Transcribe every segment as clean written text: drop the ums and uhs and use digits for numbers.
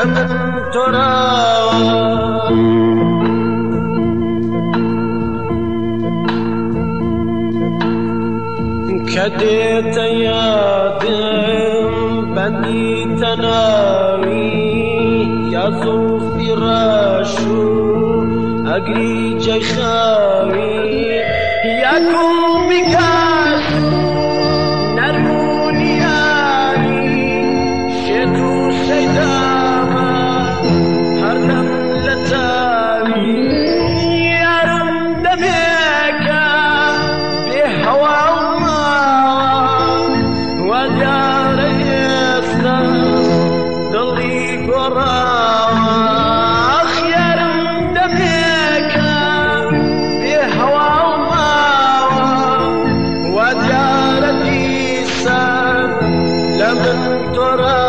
لمن ترى كديت يادم بني تناوي يا ذو فراشو أجري جخاوي يا كل بكاسو نرموني آني شتو سيداما هردم لتاوي يا رم دميكا بهوا ودار يسنا ضلي قراخ يا رم دميكا بهوا ودار يسنا لمن ترى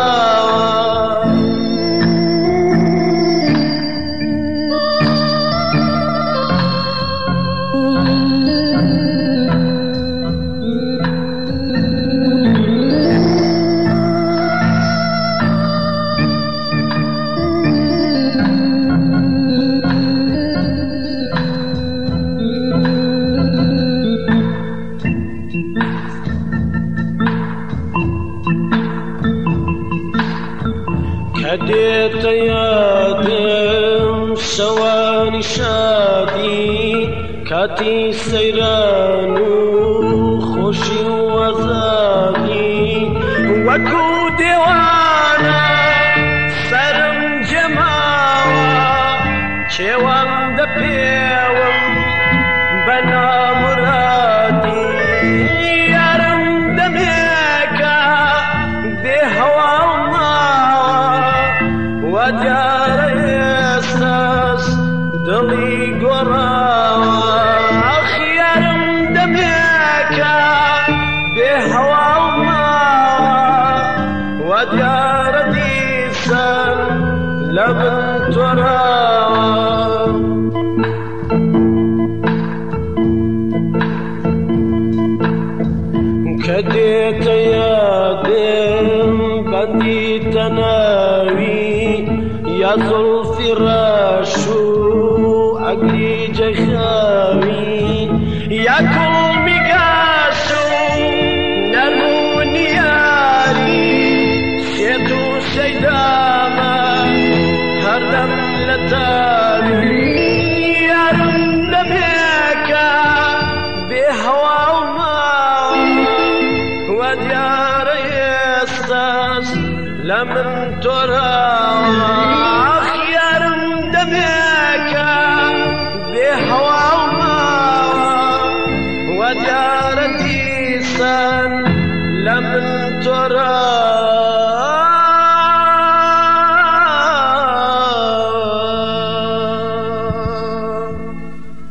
كديت يادم سواني شادي كاتي سيرانو خوشي وزادي وكو ديوانا سرم جماوا شوام دبيوم بنا مرادي يارم دميكا بهوا ودار يساس ضلي قراخ يا رم دميكا بهوا ودار ديسان لمن ترى كديت يادم بدي تناوي يا ذو الفراشو أجري جخاوي يا كل مقاسو نرموني آري شتو سيداما هردم لتاوي يا رم دميكا بهوا وديار يساس لمن ترى خيار دميكا بهوا وديار ديسان لمن ترى